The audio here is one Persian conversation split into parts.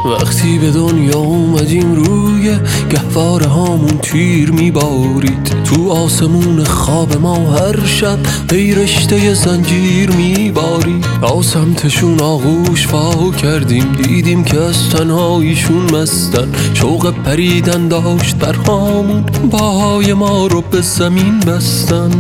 وقتی به دنیا اومدیم روی گهواره هامون تیر میبارید، تو آسمون خواب ما هر شب ای رشته زنجیر میبارید. تا سمتشون آغوش وا کردیم، دیدیم که از تنهاییشون مستن. شوق پریدن داشت برهامون، پاهای ما رو به زمین بستن.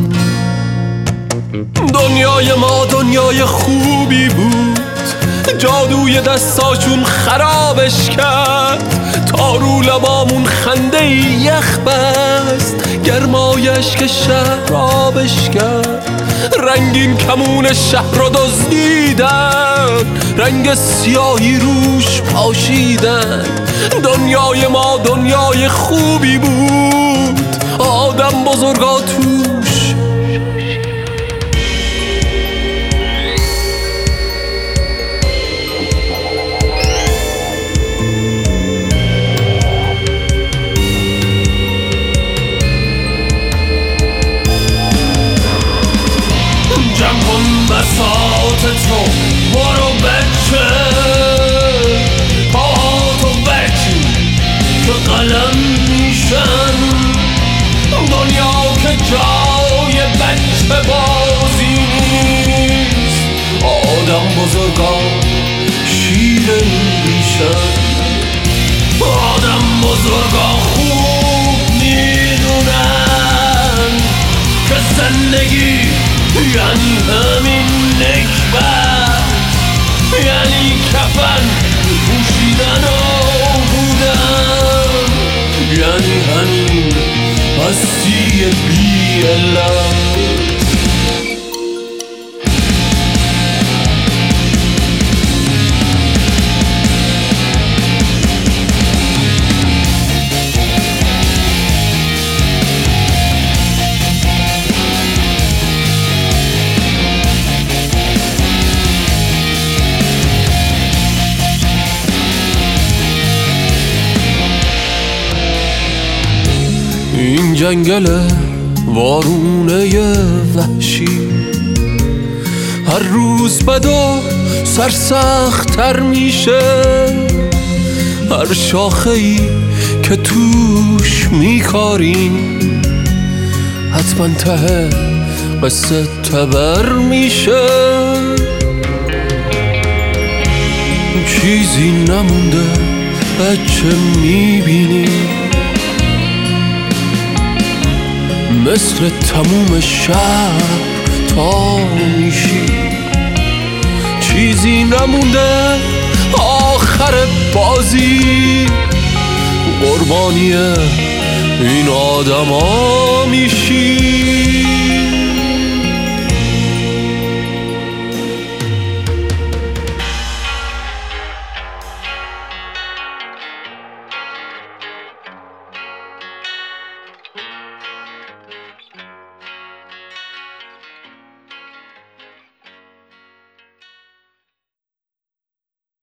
دنیای ما دنیای خوبی بود، جادوی دستاشون خرابش کرد. تا رو لبامون خنده یخ بست، گرمایش که شهر آبش کرد. رنگین کمون شهر رو دزدیدن، رنگ سیاهی روش پاشیدن. دنیای ما دنیای خوبی بود، آدم بزرگا توش. جمع کن بساط تو، برو بچه پاهاتو بچین که قلم میشن. دنیا که جای بچه بازی نیست، آدم بزرگا شیرین میشن. آدم بزرگا خوب میدونن که زندگی یعنی همین نکبت، یعنی کفن پوشیدن و بودن، یعنی همین هستی بی علت. این جنگل وارونه وحشی هر روز بد و سرسخت‌تر میشه. هر شاخه‌ای که توش میکاریم حتما ته قصه تبر میشه. چیزی نمونده بچه میبینی، مثل تموم شهر تا میشی. چیزی نمونده آخر بازی، قربانی این آدما میشی.